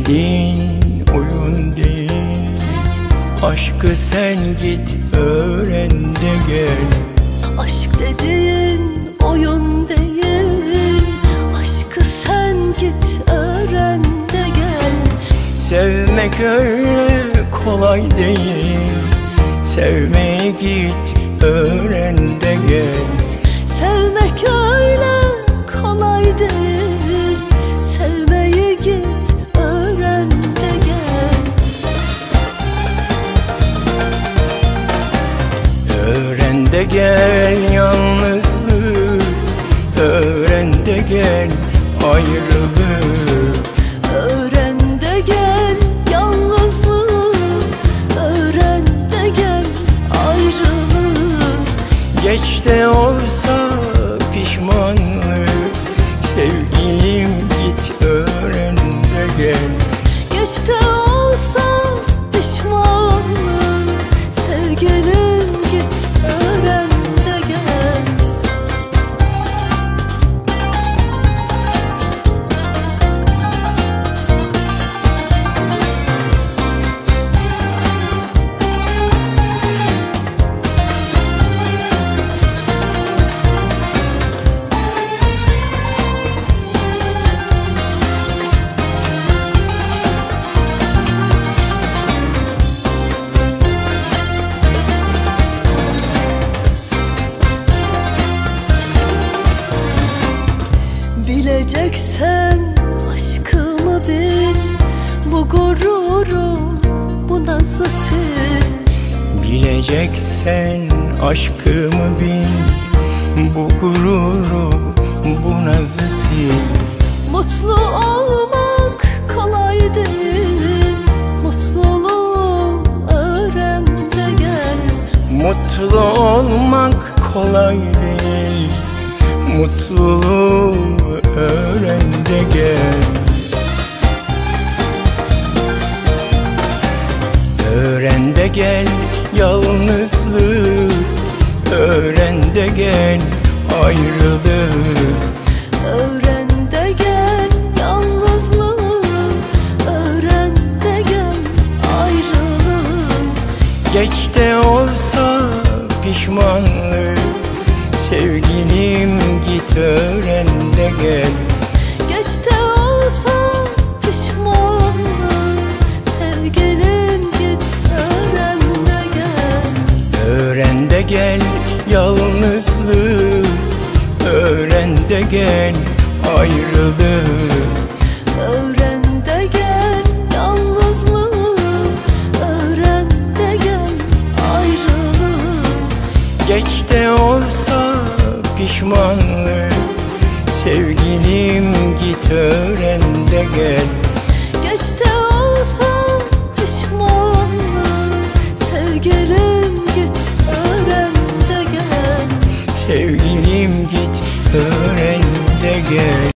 dediğin oyun değil. Aşkı sen git öğren de gel. Aşk dediğin oyun değil. Aşkı sen git öğren de gel. Sevmek öyle kolay değil. Sevmeye git öğren de gel. Sevmek öyle kolay değil. Sevmeyi git öğren de gel. Öğren de gel yalnızlığı. Öğren de gel ayrılığı. Öğren de gel yalnızlığı. Öğren de gel ayrılığı. Geç de olsa pişmanlık. Sevgilim git öğren de gel. Geç de olsa pişmanlık. Sevgilim git öğren de gel. Bileceksen aşkımı bil. Bu gururu, bu nazı sil. Bileceksen aşkımı bil. Bu gururu, bu nazı sil. Mutlu olmak kolay değil. Mutluluğu öğren de gel. Mutlu olmak kolay değil. Mutluluğu öğren de gel. Öğren de gel yalnızlığı. Öğren de gel ayrılığı. Öğren de gel yalnızlığı. Öğren de gel ayrılığı. Geç de olsa pişmanlık. Sevgilim git öğren de gel. Geç de olsa pişmanlık. Sevgilim git öğren de gel. Öğren de gel yalnızlığı. Öğren de gel ayrılığı. Öğren de gel yalnızlığı. Öğren de gel ayrılığı. Geç de olsa pişmanlık. Sevgilim git öğren de gel. Geç de olsa pişmanlık. Sevgilim git öğren de gel. Sevgilim git öğren de gel.